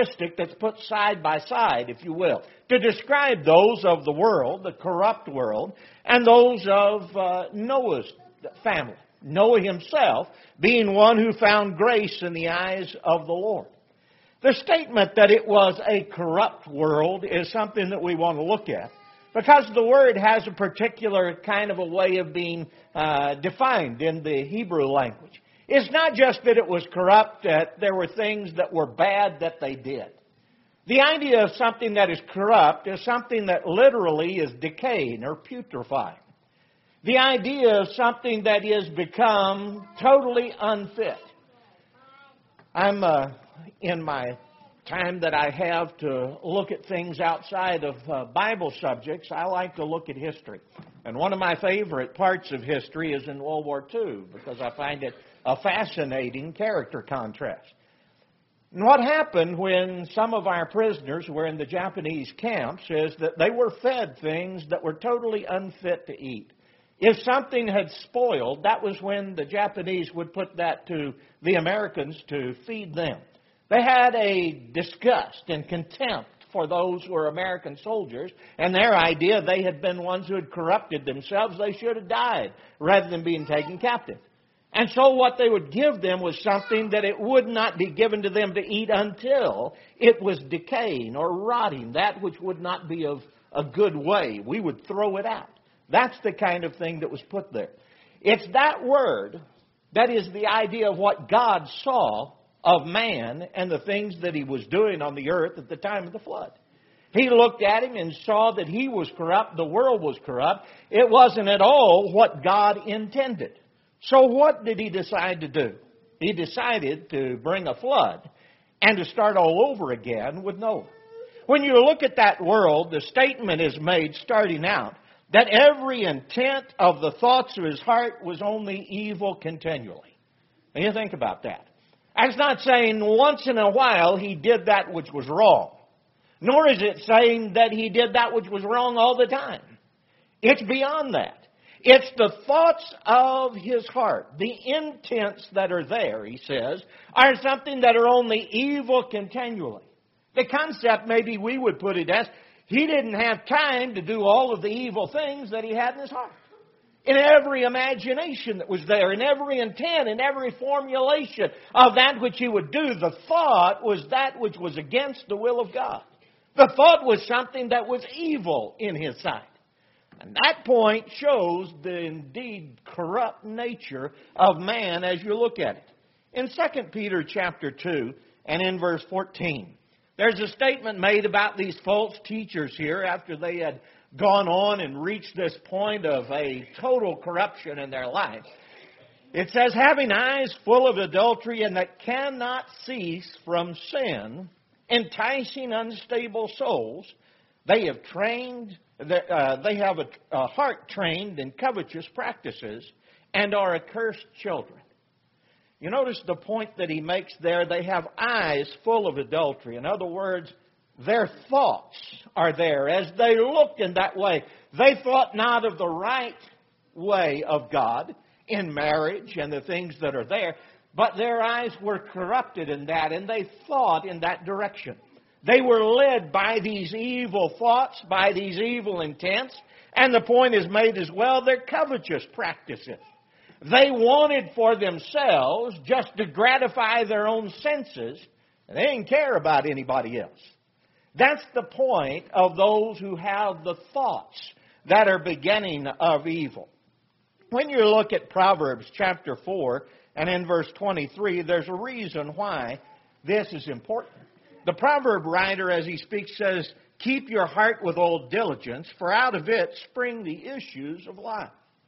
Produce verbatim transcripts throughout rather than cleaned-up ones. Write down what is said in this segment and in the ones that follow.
characteristic that's put side by side, if you will, to describe those of the world, the corrupt world, and those of uh, Noah's family. Noah himself being one who found grace in the eyes of the Lord. The statement that it was a corrupt world is something that we want to look at, because the word has a particular kind of a way of being uh, defined in the Hebrew language. It's not just that it was corrupt, that there were things that were bad that they did. The idea of something that is corrupt is something that literally is decaying or putrefying. The idea of something that is become totally unfit. I'm uh, in my time that I have to look at things outside of uh, Bible subjects, I like to look at history. And one of my favorite parts of history is in World War Two, because I find it a fascinating character contrast. And what happened when some of our prisoners were in the Japanese camps is that they were fed things that were totally unfit to eat. If something had spoiled, that was when the Japanese would put that to the Americans to feed them. They had a disgust and contempt for those who were American soldiers, and their idea they had been ones who had corrupted themselves. They should have died rather than being taken captive. And so what they would give them was something that it would not be given to them to eat until it was decaying or rotting, that which would not be of a good way. We would throw it out. That's the kind of thing that was put there. It's that word that is the idea of what God saw of man and the things that he was doing on the earth at the time of the flood. He looked at him and saw that he was corrupt, the world was corrupt. It wasn't at all what God intended. So what did he decide to do? He decided to bring a flood and to start all over again with Noah. When you look at that world, the statement is made starting out that every intent of the thoughts of his heart was only evil continually. Now you think about that. That's not saying once in a while he did that which was wrong. Nor is it saying that he did that which was wrong all the time. It's beyond that. It's the thoughts of his heart. The intents that are there, he says, are something that are only evil continually. The concept, maybe we would put it as, he didn't have time to do all of the evil things that he had in his heart. In every imagination that was there, in every intent, in every formulation of that which he would do, the thought was that which was against the will of God. The thought was something that was evil in his sight. And that point shows the indeed corrupt nature of man as you look at it. In Second Peter chapter two and in verse fourteen, there's a statement made about these false teachers here after they had gone on and reached this point of a total corruption in their life. It says, having eyes full of adultery and that cannot cease from sin, enticing unstable souls, they have trained, uh, they have a, a heart trained in covetous practices and are accursed children. You notice the point that he makes there, they have eyes full of adultery. In other words, their thoughts are there. As they looked in that way, they thought not of the right way of God in marriage and the things that are there, but their eyes were corrupted in that, and they thought in that direction. They were led by these evil thoughts, by these evil intents, and the point is made as well, they're covetous practices. They wanted for themselves just to gratify their own senses, and they didn't care about anybody else. That's the point of those who have the thoughts that are beginning of evil. When you look at Proverbs chapter four and in verse twenty-three, there's a reason why this is important. The proverb writer, as he speaks, says, keep your heart with all diligence, for out of it spring the issues of life.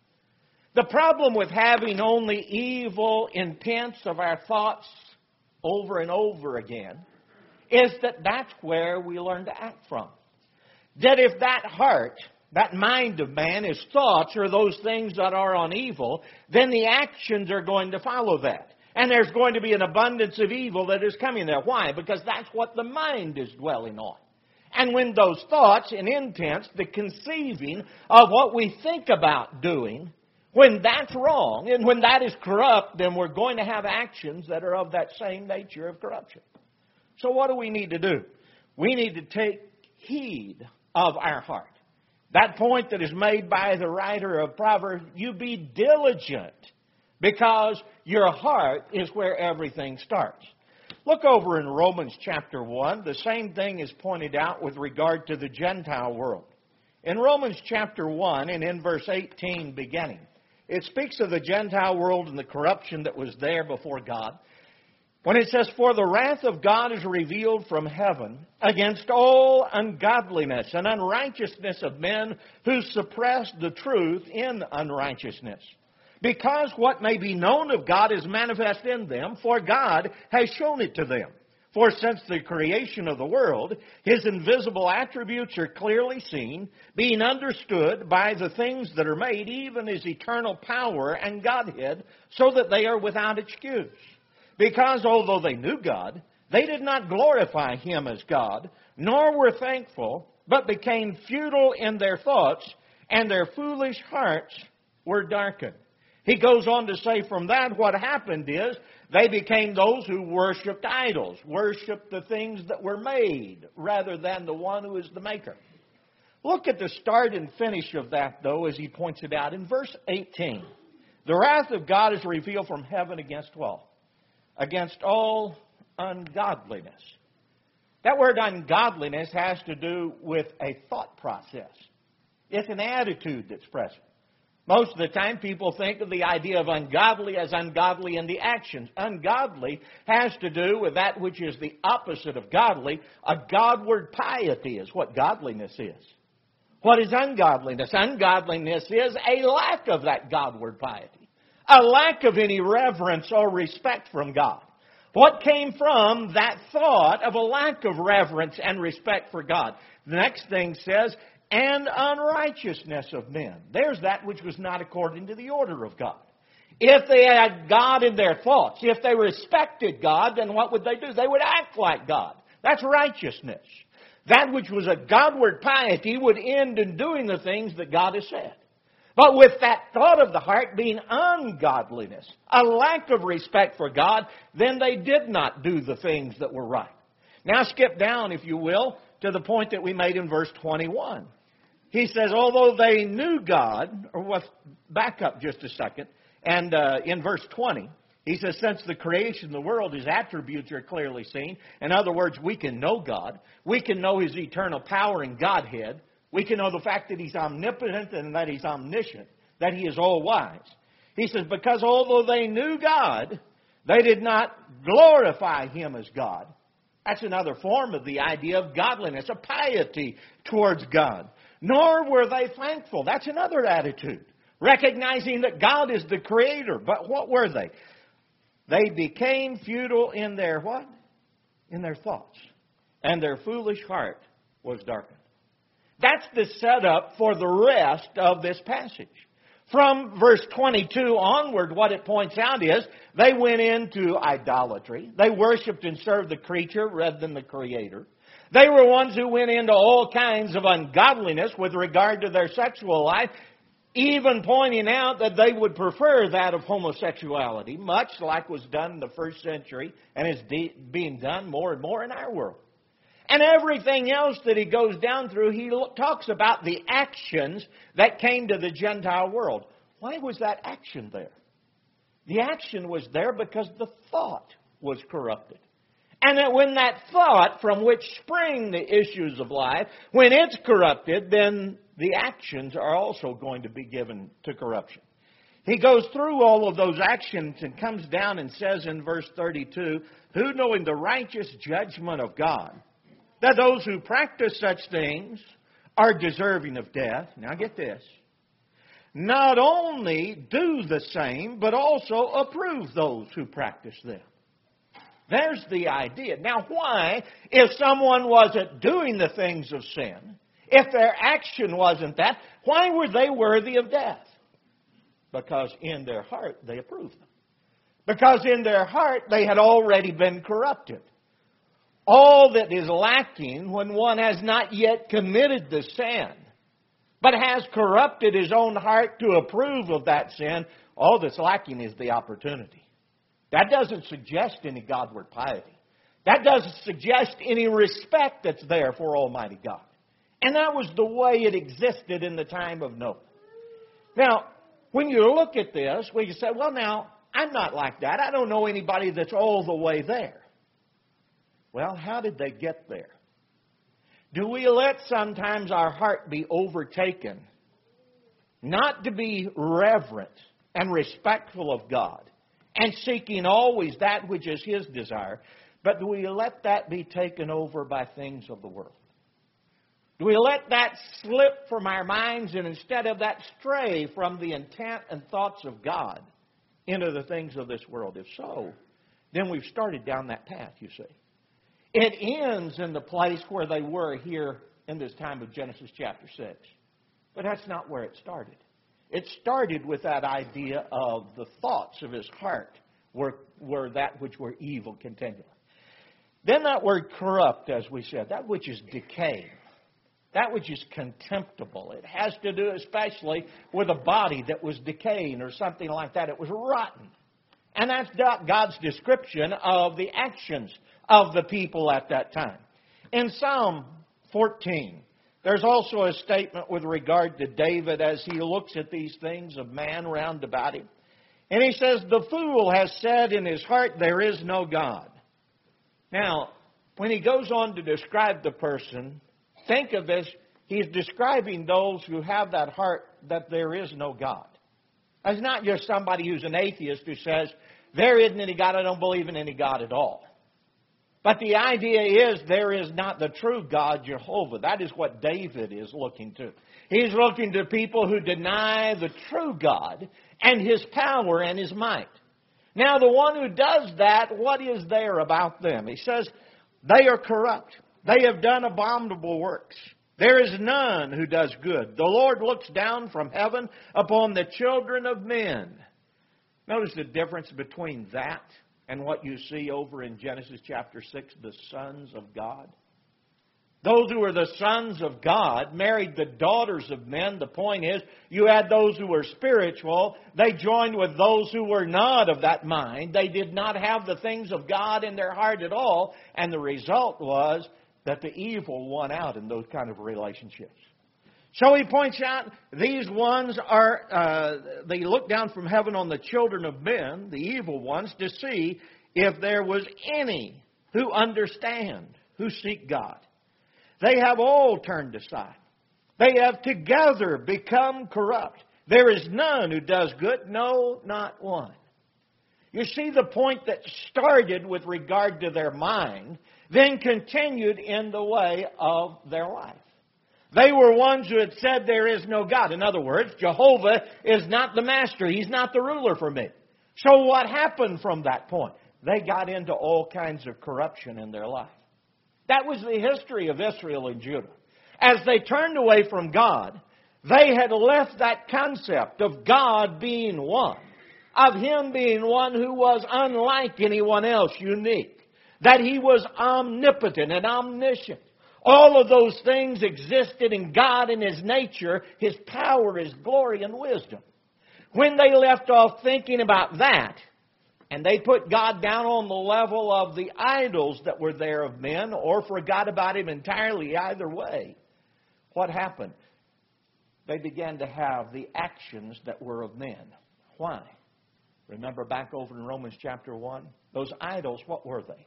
The problem with having only evil intents of our thoughts over and over again is that that's where we learn to act from. That if that heart, that mind of man, his thoughts are those things that are on evil, then the actions are going to follow that. And there's going to be an abundance of evil that is coming there. Why? Because that's what the mind is dwelling on. And when those thoughts and intents, the conceiving of what we think about doing, when that's wrong and when that is corrupt, then we're going to have actions that are of that same nature of corruption. So what do we need to do? We need to take heed of our heart. That point that is made by the writer of Proverbs, you be diligent, because your heart is where everything starts. Look over in Romans chapter one. The same thing is pointed out with regard to the Gentile world. In Romans chapter one and in verse eighteen beginning, it speaks of the Gentile world and the corruption that was there before God. When it says, "For the wrath of God is revealed from heaven against all ungodliness and unrighteousness of men who suppress the truth in unrighteousness. Because what may be known of God is manifest in them, for God has shown it to them. For since the creation of the world, His invisible attributes are clearly seen, being understood by the things that are made, even His eternal power and Godhead, so that they are without excuse. Because although they knew God, they did not glorify Him as God, nor were thankful, but became futile in their thoughts, and their foolish hearts were darkened." He goes on to say from that what happened is they became those who worshipped idols, worshipped the things that were made rather than the one who is the maker. Look at the start and finish of that, though, as he points it out. In verse eighteen, the wrath of God is revealed from heaven against what? Against all ungodliness. That word ungodliness has to do with a thought process. It's an attitude that's present. Most of the time people think of the idea of ungodly as ungodly in the actions. Ungodly has to do with that which is the opposite of godly. A Godward piety is what godliness is. What is ungodliness? Ungodliness is a lack of that Godward piety. A lack of any reverence or respect from God. What came from that thought of a lack of reverence and respect for God? The next thing says, and unrighteousness of men. There's that which was not according to the order of God. If they had God in their thoughts, if they respected God, then what would they do? They would act like God. That's righteousness. That which was a Godward piety would end in doing the things that God has said. But with that thought of the heart being ungodliness, a lack of respect for God, then they did not do the things that were right. Now skip down, if you will, to the point that we made in verse twenty-one. He says, although they knew God, or what, back up just a second, and uh, in verse twenty, he says, since the creation of the world, His attributes are clearly seen. In other words, we can know God. We can know His eternal power and Godhead. We can know the fact that He's omnipotent and that He's omniscient, that He is all-wise. He says, because although they knew God, they did not glorify Him as God. That's another form of the idea of godliness, a piety towards God. Nor were they thankful. That's another attitude. Recognizing that God is the Creator. But what were they? They became futile in their what? In their thoughts. And their foolish heart was darkened. That's the setup for the rest of this passage. From verse twenty-two onward, what it points out is they went into idolatry. They worshipped and served the creature rather than the Creator. They were ones who went into all kinds of ungodliness with regard to their sexual life, even pointing out that they would prefer that of homosexuality, much like was done in the first century and is de- being done more and more in our world. And everything else that he goes down through, he talks about the actions that came to the Gentile world. Why was that action there? The action was there because the thought was corrupted. And that when that thought from which spring the issues of life, when it's corrupted, then the actions are also going to be given to corruption. He goes through all of those actions and comes down and says in verse thirty-two, who knowing the righteous judgment of God, that those who practice such things are deserving of death. Now get this. Not only do the same, but also approve those who practice them. There's the idea. Now why, if someone wasn't doing the things of sin, if their action wasn't that, why were they worthy of death? Because in their heart they approved them. Because in their heart they had already been corrupted. All that is lacking when one has not yet committed the sin, but has corrupted his own heart to approve of that sin, all that's lacking is the opportunity. That doesn't suggest any Godward piety. That doesn't suggest any respect that's there for Almighty God. And that was the way it existed in the time of Noah. Now, when you look at this, well, you say, well, now, I'm not like that. I don't know anybody that's all the way there. Well, how did they get there? Do we let sometimes our heart be overtaken, not to be reverent and respectful of God, and seeking always that which is His desire, but do we let that be taken over by things of the world? Do we let that slip from our minds, and instead of that stray from the intent and thoughts of God into the things of this world? If so, then we've started down that path, you see. It ends in the place where they were here in this time of Genesis chapter six. But that's not where it started. It started with that idea of the thoughts of his heart were, were that which were evil continually. Then that word corrupt, as we said, that which is decaying, that which is contemptible. It has to do especially with a body that was decaying or something like that. It was rotten. And that's God's description of the actions of the people at that time. In Psalm fourteen, there's also a statement with regard to David as he looks at these things of man round about him. And he says, the fool has said in his heart, there is no God. Now, when he goes on to describe the person, think of this, he's describing those who have that heart that there is no God. It's not just somebody who's an atheist who says, there isn't any God, I don't believe in any God at all. But the idea is there is not the true God, Jehovah. That is what David is looking to. He's looking to people who deny the true God and His power and His might. Now, the one who does that, what is there about them? He says, they are corrupt. They have done abominable works. There is none who does good. The Lord looks down from heaven upon the children of men. Notice the difference between that and what you see over in Genesis chapter six, the sons of God. Those who were the sons of God married the daughters of men. The point is, you had those who were spiritual. They joined with those who were not of that mind. They did not have the things of God in their heart at all. And the result was that the evil won out in those kind of relationships. So he points out these ones are, uh, they look down from heaven on the children of men, the evil ones, to see if there was any who understand, who seek God. They have all turned aside. They have together become corrupt. There is none who does good, no, not one. You see, the point that started with regard to their mind, then continued in the way of their life. They were ones who had said there is no God. In other words, Jehovah is not the master. He's not the ruler for me. So what happened from that point? They got into all kinds of corruption in their life. That was the history of Israel and Judah. As they turned away from God, they had left that concept of God being one, of Him being one who was unlike anyone else, unique, that He was omnipotent and omniscient. All of those things existed in God and His nature, His power, His glory, and wisdom. When they left off thinking about that, and they put God down on the level of the idols that were there of men, or forgot about Him entirely, either way, what happened? They began to have the actions that were of men. Why? Remember back over in Romans chapter one? Those idols, what were they?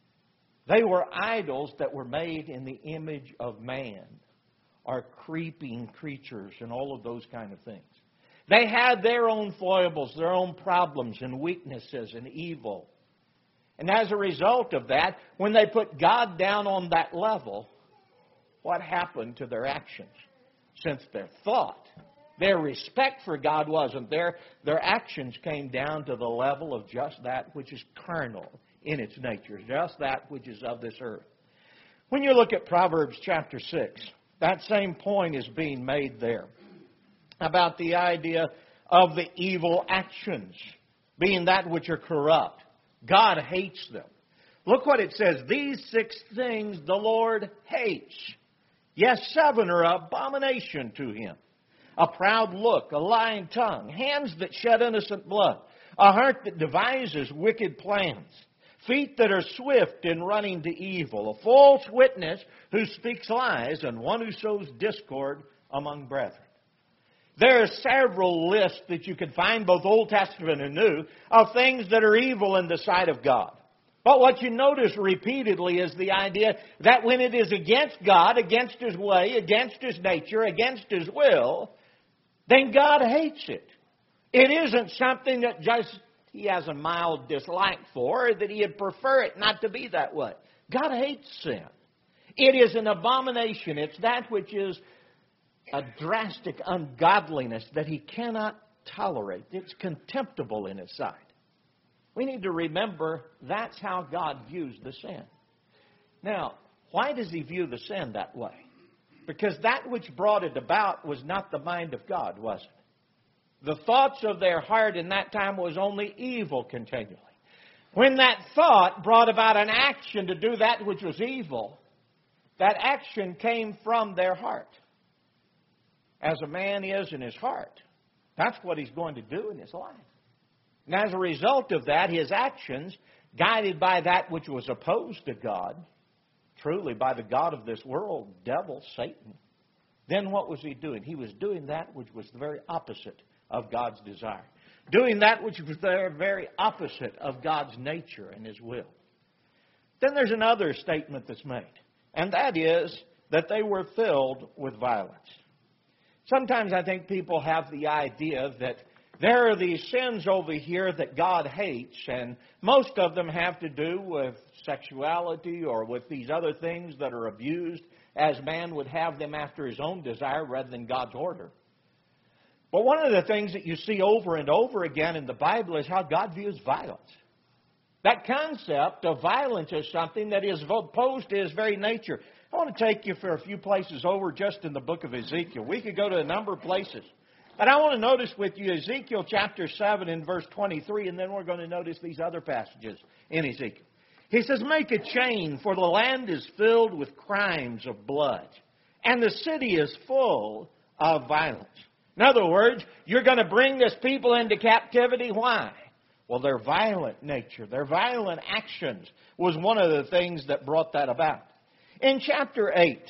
They were idols that were made in the image of man, or creeping creatures and all of those kind of things. They had their own foibles, their own problems and weaknesses and evil. And as a result of that, when they put God down on that level, what happened to their actions? Since their thought, their respect for God wasn't there, their actions came down to the level of just that which is carnal in its nature, just that which is of this earth. When you look at Proverbs chapter six, that same point is being made there about the idea of the evil actions being that which are corrupt. God hates them. Look what it says. These six things the Lord hates. Yes, seven are abomination to Him. A proud look, a lying tongue, hands that shed innocent blood, a heart that devises wicked plans, feet that are swift in running to evil, a false witness who speaks lies, and one who sows discord among brethren. There are several lists that you can find, both Old Testament and New, of things that are evil in the sight of God. But what you notice repeatedly is the idea that when it is against God, against His way, against His nature, against His will, then God hates it. It isn't something that just He has a mild dislike for, or that He'd prefer it not to be that way. God hates sin. It is an abomination. It's that which is a drastic ungodliness that He cannot tolerate. It's contemptible in His sight. We need to remember that's how God views the sin. Now, why does He view the sin that way? Because that which brought it about was not the mind of God, was it? The thoughts of their heart in that time was only evil continually. When that thought brought about an action to do that which was evil, that action came from their heart. As a man is in his heart, that's what he's going to do in his life. And as a result of that, his actions, guided by that which was opposed to God, truly by the god of this world, devil, Satan, then what was he doing? He was doing that which was the very opposite of God's desire. Doing that which was the very opposite of God's nature and His will. Then there's another statement that's made, and that is that they were filled with violence. Sometimes I think people have the idea that there are these sins over here that God hates, and most of them have to do with sexuality or with these other things that are abused as man would have them after his own desire rather than God's order. But one of the things that you see over and over again in the Bible is how God views violence. That concept of violence is something that is opposed to His very nature. I want to take you for a few places over just in the book of Ezekiel. We could go to a number of places. But I want to notice with you Ezekiel chapter seven and verse twenty-three, and then we're going to notice these other passages in Ezekiel. He says, "Make a chain, for the land is filled with crimes of blood, and the city is full of violence." In other words, you're going to bring this people into captivity. Why? Well, their violent nature, their violent actions was one of the things that brought that about. In chapter eight,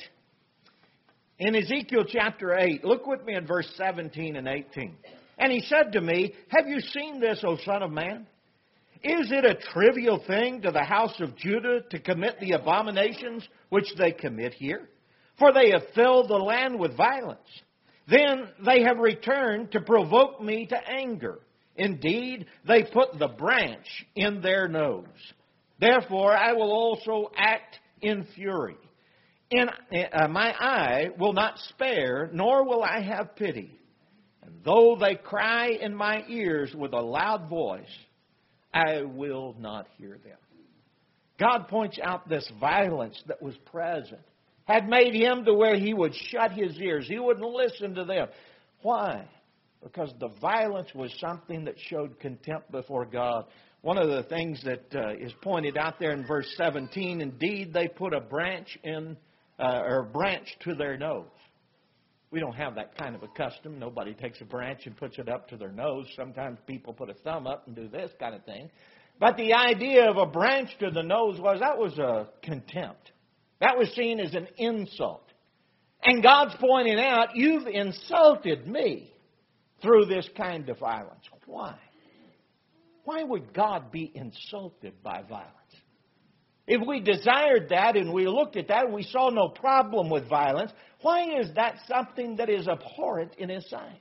in Ezekiel chapter eight, look with me in verse seventeen and eighteen. "And he said to me, Have you seen this, O son of man? Is it a trivial thing to the house of Judah to commit the abominations which they commit here? For they have filled the land with violence. Then they have returned to provoke me to anger. Indeed, they put the branch in their nose. Therefore I will also act in fury. In, uh, my eye will not spare, nor will I have pity. And though they cry in my ears with a loud voice, I will not hear them." God points out this violence that was present. Had made him to where he would shut his ears. He wouldn't listen to them. Why? Because the violence was something that showed contempt before God. One of the things that uh, is pointed out there in verse seventeen, "Indeed, they put a branch in, uh, or branch to their nose." We don't have that kind of a custom. Nobody takes a branch and puts it up to their nose. Sometimes people put a thumb up and do this kind of thing. But the idea of a branch to the nose was that was a contempt. That was seen as an insult. And God's pointing out, you've insulted me through this kind of violence. Why? Why would God be insulted by violence? If we desired that and we looked at that and we saw no problem with violence, why is that something that is abhorrent in His sight?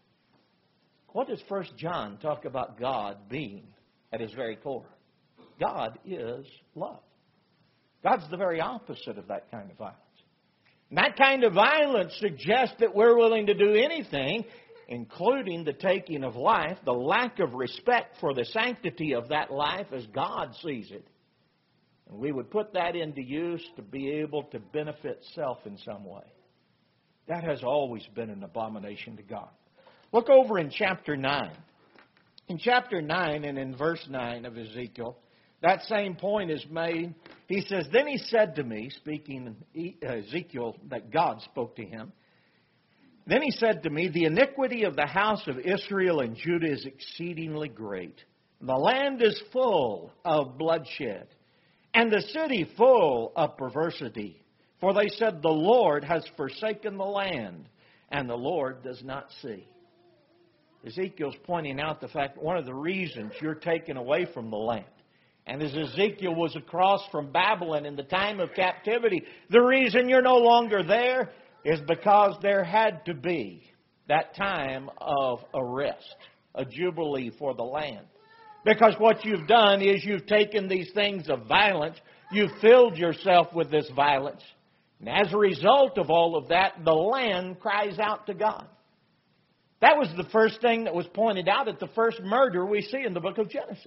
What does First John talk about God being at His very core? God is love. God's the very opposite of that kind of violence. And that kind of violence suggests that we're willing to do anything, including the taking of life, the lack of respect for the sanctity of that life as God sees it. And we would put that into use to be able to benefit self in some way. That has always been an abomination to God. Look over in chapter nine. In chapter nine and in verse nine of Ezekiel, that same point is made. He says, "Then he said to me," speaking Ezekiel, that God spoke to him, "Then he said to me, the iniquity of the house of Israel and Judah is exceedingly great. The land is full of bloodshed, and the city full of perversity. For they said, the Lord has forsaken the land, and the Lord does not see. Ezekiel's pointing out the fact one of the reasons you're taken away from the land. And as Ezekiel was across from Babylon in the time of captivity, the reason you're no longer there is because there had to be that time of a rest, a jubilee for the land. Because what you've done is you've taken these things of violence, you've filled yourself with this violence. And as a result of all of that, the land cries out to God. That was the first thing that was pointed out at the first murder we see in the book of Genesis.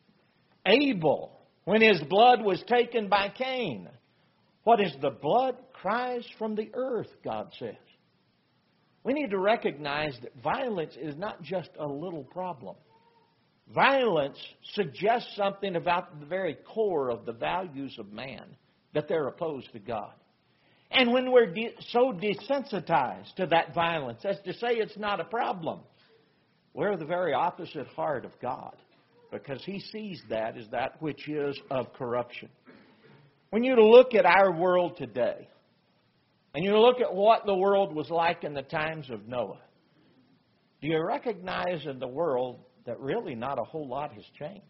Abel, when his blood was taken by Cain. What is the blood? Cries from the earth, God says. We need to recognize that violence is not just a little problem. Violence suggests something about the very core of the values of man, that they're opposed to God. And when we're de- so desensitized to that violence as to say it's not a problem, we're the very opposite heart of God, because He sees that as that which is of corruption. When you look at our world today, and you look at what the world was like in the times of Noah, do you recognize in the world that really not a whole lot has changed?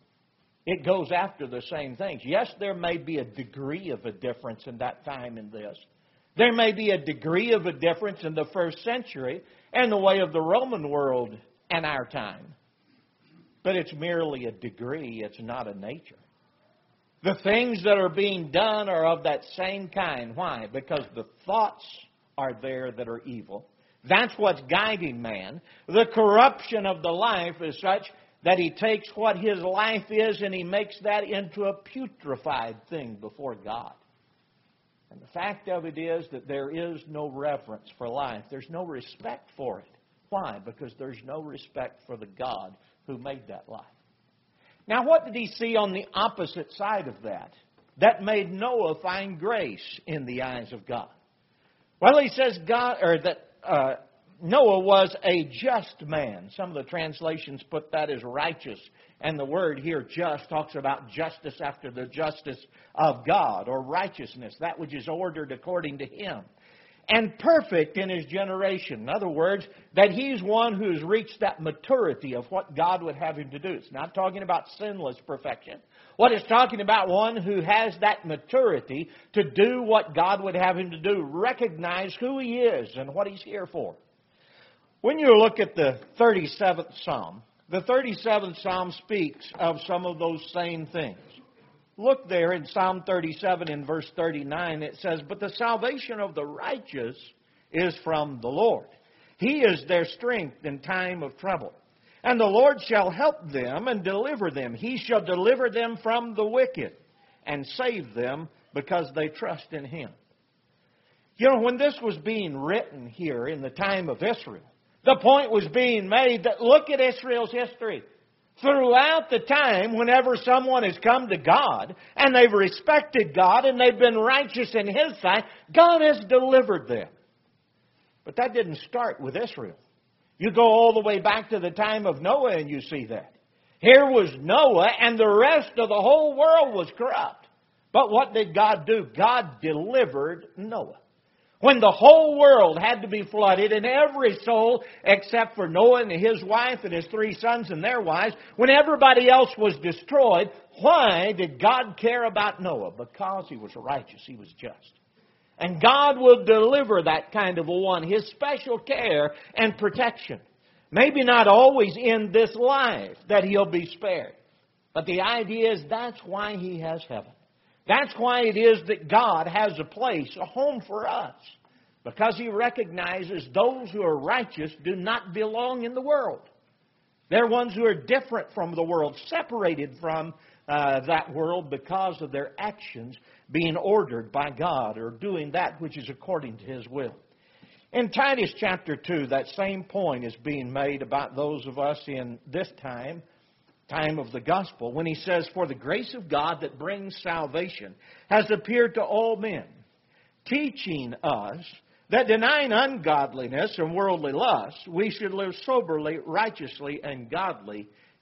It goes after the same things. Yes, there may be a degree of a difference in that time in this. There may be a degree of a difference in the first century and the way of the Roman world and our time. But it's merely a degree. It's not a nature. The things that are being done are of that same kind. Why? Because the thoughts are there that are evil. That's what's guiding man. The corruption of the life is such that he takes what his life is and he makes that into a putrefied thing before God. And the fact of it is that there is no reverence for life. There's no respect for it. Why? Because there's no respect for the God who made that life. Now, what did he see on the opposite side of that? That made Noah find grace in the eyes of God. Well, he says God, or that uh, Noah was a just man. Some of the translations put that as righteous. And the word here, just, talks about justice after the justice of God, or righteousness, that which is ordered according to Him. And perfect in his generation. In other words, that he's one who's reached that maturity of what God would have him to do. It's not talking about sinless perfection. What it's talking about, one who has that maturity to do what God would have him to do. Recognize who he is and what he's here for. When you look at the thirty-seventh Psalm, the thirty-seventh Psalm speaks of some of those same things. Look there in Psalm thirty-seven in verse thirty-nine. It says, but the salvation of the righteous is from the Lord. He is their strength in time of trouble. And the Lord shall help them and deliver them. He shall deliver them from the wicked and save them because they trust in Him. You know, when this was being written here in the time of Israel, the point was being made that look at Israel's history. Throughout the time, whenever someone has come to God and they've respected God and they've been righteous in His sight, God has delivered them. But that didn't start with Israel. You go all the way back to the time of Noah and you see that. Here was Noah and the rest of the whole world was corrupt. But what did God do? God delivered Noah. When the whole world had to be flooded and every soul except for Noah and his wife and his three sons and their wives, when everybody else was destroyed, why did God care about Noah? Because he was righteous, he was just. And God will deliver that kind of a one, His special care and protection. Maybe not always in this life that he'll be spared. But the idea is that's why He has heaven. That's why it is that God has a place, a home for us. Because He recognizes those who are righteous do not belong in the world. They're ones who are different from the world, separated from uh, that world because of their actions being ordered by God or doing that which is according to His will. In Titus chapter two, that same point is being made about those of us in this time, time of the gospel, when he says, for the grace of God that brings salvation has appeared to all men, teaching us that denying ungodliness and worldly lust, we should live soberly, righteously, and godly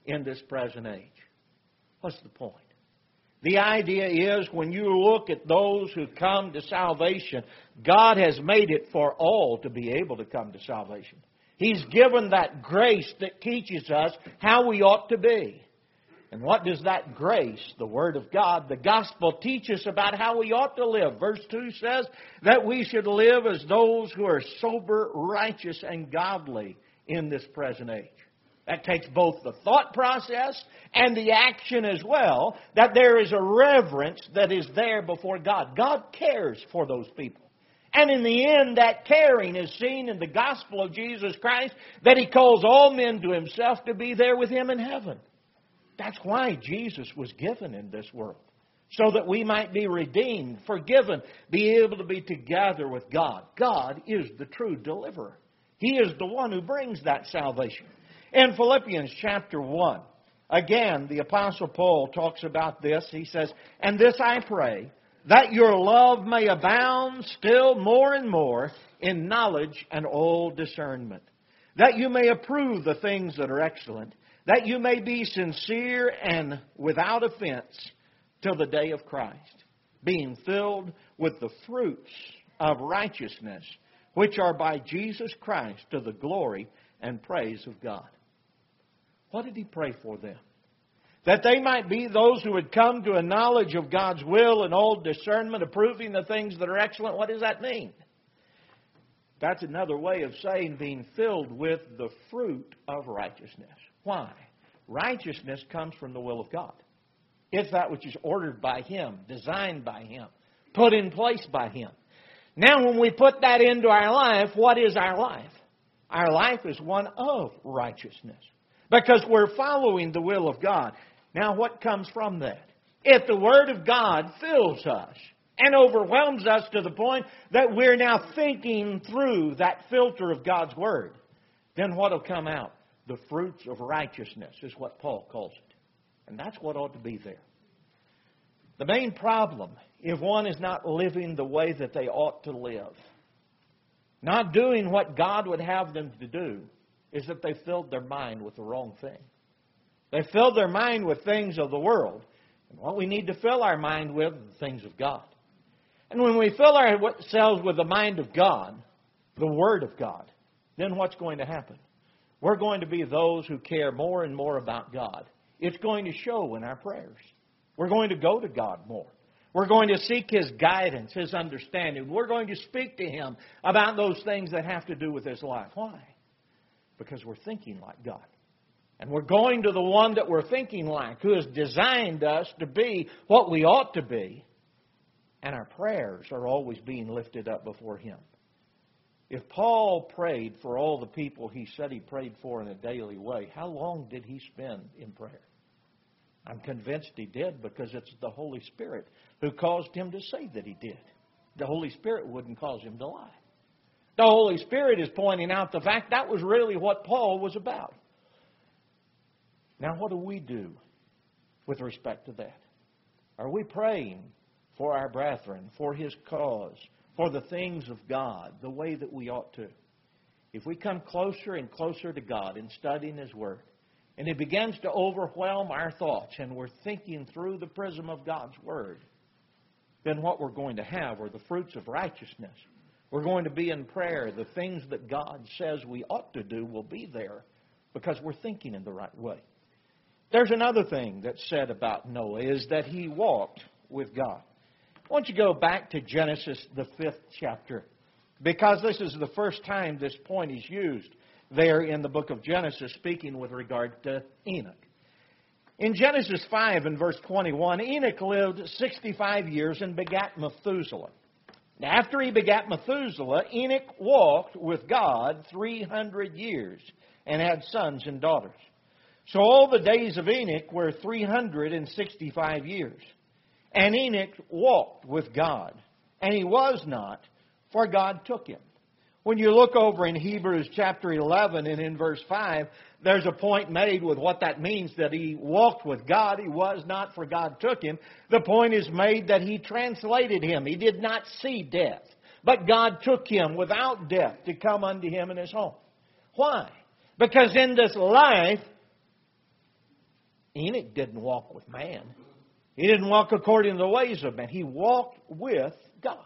in this present age. What's the point? The idea is when you look at those who come to salvation, God has made it for all to be able to come to salvation. He's given that grace that teaches us how we ought to be. And what does that grace, the Word of God, the Gospel, teach us about how we ought to live? Verse two says that we should live as those who are sober, righteous, and godly in this present age. That takes both the thought process and the action as well, that there is a reverence that is there before God. God cares for those people. And in the end, that caring is seen in the gospel of Jesus Christ, that He calls all men to Himself to be there with Him in heaven. That's why Jesus was given in this world, so that we might be redeemed, forgiven, be able to be together with God. God is the true deliverer. He is the one who brings that salvation. In Philippians chapter one, again, the Apostle Paul talks about this. He says, "And this I pray, that your love may abound still more and more in knowledge and all discernment, that you may approve the things that are excellent, that you may be sincere and without offense till the day of Christ, being filled with the fruits of righteousness, which are by Jesus Christ to the glory and praise of God." What did he pray for them? That they might be those who would come to a knowledge of God's will and all discernment, approving the things that are excellent. What does that mean? That's another way of saying being filled with the fruit of righteousness. Why? Righteousness comes from the will of God. It's that which is ordered by Him, designed by Him, put in place by Him. Now when we put that into our life, what is our life? Our life is one of righteousness, because we're following the will of God. Now what comes from that? If the Word of God fills us and overwhelms us to the point that we're now thinking through that filter of God's Word, then what will come out? The fruits of righteousness is what Paul calls it. And that's what ought to be there. The main problem, if one is not living the way that they ought to live, not doing what God would have them to do, is that they filled their mind with the wrong thing. They filled their mind with things of the world. And what we need to fill our mind with are the things of God. And when we fill ourselves with the mind of God, the Word of God, then what's going to happen? We're going to be those who care more and more about God. It's going to show in our prayers. We're going to go to God more. We're going to seek His guidance, His understanding. We're going to speak to Him about those things that have to do with His life. Why? Because we're thinking like God. And we're going to the one that we're thinking like, who has designed us to be what we ought to be. And our prayers are always being lifted up before Him. If Paul prayed for all the people he said he prayed for in a daily way, how long did he spend in prayer? I'm convinced he did, because it's the Holy Spirit who caused him to say that he did. The Holy Spirit wouldn't cause him to lie. The Holy Spirit is pointing out the fact that was really what Paul was about. Now, what do we do with respect to that? Are we praying for our brethren, for His cause, for the things of God, the way that we ought to? If we come closer and closer to God in studying His Word, and it begins to overwhelm our thoughts, and we're thinking through the prism of God's Word, then what we're going to have are the fruits of righteousness. We're going to be in prayer. The things that God says we ought to do will be there because we're thinking in the right way. There's another thing that's said about Noah, is that he walked with God. I want you to go back to Genesis, the fifth chapter, because this is the first time this point is used there in the book of Genesis, speaking with regard to Enoch. In Genesis five and verse twenty-one, Enoch lived sixty-five years and begat Methuselah. Now, after he begat Methuselah, Enoch walked with God three hundred years and had sons and daughters. So all the days of Enoch were three hundred sixty-five years. And Enoch walked with God, and he was not, for God took him. When you look over in Hebrews chapter eleven and in verse five, there's a point made with what that means, that he walked with God. He was not, for God took him. The point is made that He translated him. He did not see death, but God took him without death to come unto him in his home. Why? Because in this life, Enoch didn't walk with man. He didn't walk according to the ways of man. He walked with God.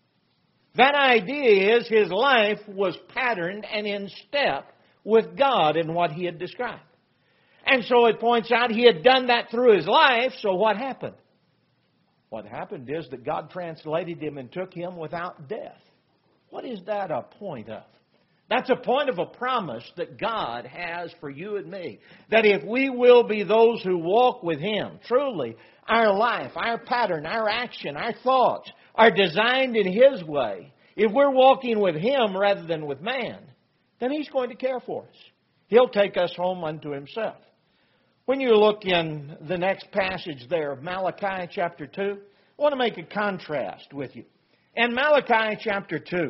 That idea is his life was patterned and in step with God in what he had described. And so it points out he had done that through his life, so what happened? What happened is that God translated him and took him without death. What is that a point of? That's a point of a promise that God has for you and me. That if we will be those who walk with Him, truly, our life, our pattern, our action, our thoughts are designed in His way. If we're walking with Him rather than with man, then He's going to care for us. He'll take us home unto Himself. When you look in the next passage there of Malachi chapter two, I want to make a contrast with you. In Malachi chapter two,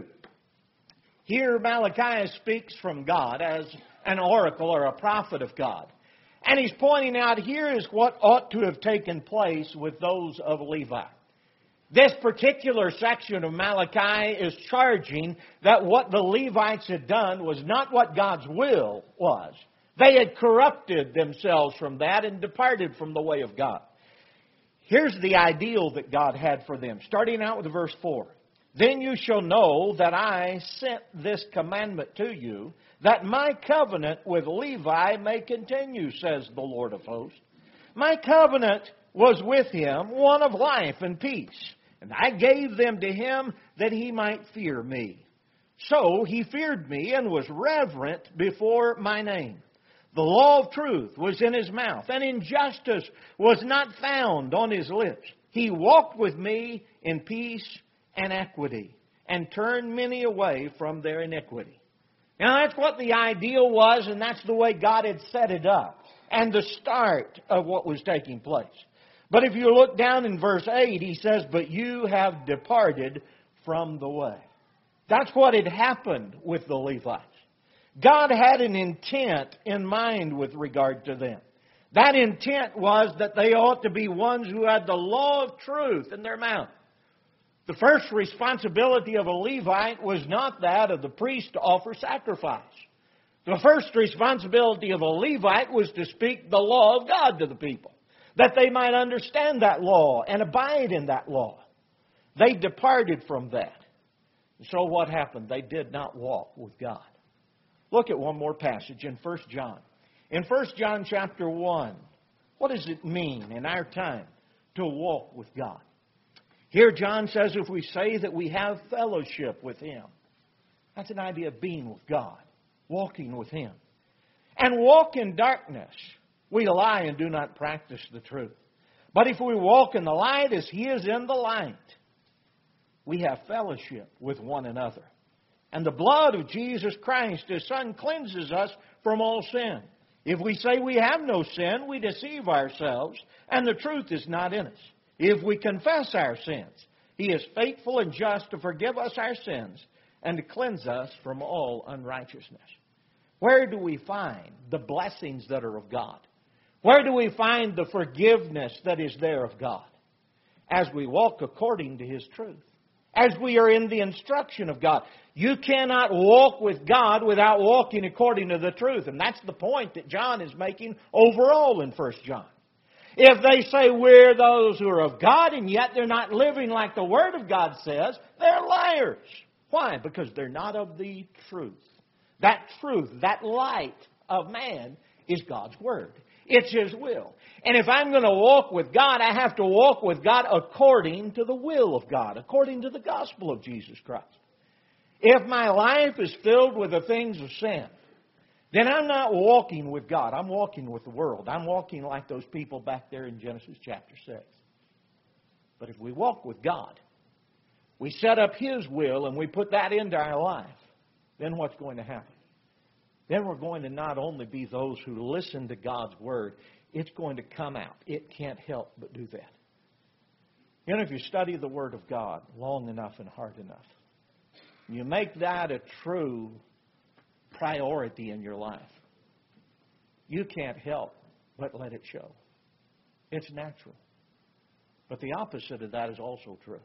here Malachi speaks from God as an oracle or a prophet of God. And he's pointing out here is what ought to have taken place with those of Levi. This particular section of Malachi is charging that what the Levites had done was not what God's will was. They had corrupted themselves from that and departed from the way of God. Here's the ideal that God had for them, starting out with verse four. Then you shall know that I sent this commandment to you, that my covenant with Levi may continue, says the Lord of hosts. My covenant was with him, one of life and peace, and I gave them to him that he might fear me. So he feared me and was reverent before my name. The law of truth was in his mouth, and injustice was not found on his lips. He walked with me in peace and equity, and turned many away from their iniquity. Now that's what the ideal was, and that's the way God had set it up, and the start of what was taking place. But if you look down in verse eight, he says, but you have departed from the way. That's what had happened with the Levites. God had an intent in mind with regard to them. That intent was that they ought to be ones who had the law of truth in their mouth. The first responsibility of a Levite was not that of the priest to offer sacrifice. The first responsibility of a Levite was to speak the law of God to the people, that they might understand that law and abide in that law. They departed from that. So what happened? They did not walk with God. Look at one more passage in First John. In First John chapter one, what does it mean in our time to walk with God? Here John says if we say that we have fellowship with Him, that's an idea of being with God, walking with Him. And walk in darkness, we lie and do not practice the truth. But if we walk in the light as He is in the light, we have fellowship with one another. And the blood of Jesus Christ, His Son, cleanses us from all sin. If we say we have no sin, we deceive ourselves, and the truth is not in us. If we confess our sins, He is faithful and just to forgive us our sins and to cleanse us from all unrighteousness. Where do we find the blessings that are of God? Where do we find the forgiveness that is there of God? As we walk according to His truth. As we are in the instruction of God. You cannot walk with God without walking according to the truth. And that's the point that John is making overall in First John. If they say we're those who are of God and yet they're not living like the Word of God says, they're liars. Why? Because they're not of the truth. That truth, that light of man is God's Word. It's His will. And if I'm going to walk with God, I have to walk with God according to the will of God, according to the gospel of Jesus Christ. If my life is filled with the things of sin, then I'm not walking with God. I'm walking with the world. I'm walking like those people back there in Genesis chapter six. But if we walk with God, we set up His will and we put that into our life, then what's going to happen? Then we're going to not only be those who listen to God's Word, it's going to come out. It can't help but do that. You know, if you study the Word of God long enough and hard enough, you make that a true priority in your life, you can't help but let it show. It's natural. But the opposite of that is also true.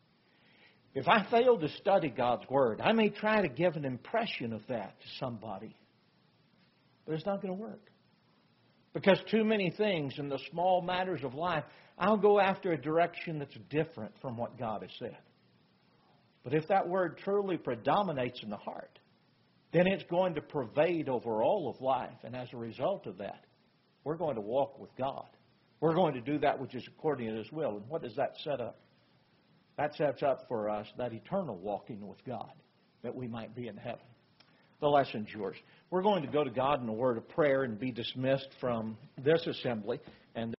If I fail to study God's Word, I may try to give an impression of that to somebody, but it's not going to work. Because too many things in the small matters of life, I'll go after a direction that's different from what God has said. But if that Word truly predominates in the heart, then it's going to pervade over all of life. And as a result of that, we're going to walk with God. We're going to do that which is according to His will. And what does that set up? That sets up for us that eternal walking with God, that we might be in heaven. The lesson's yours. We're going to go to God in a word of prayer and be dismissed from this assembly. And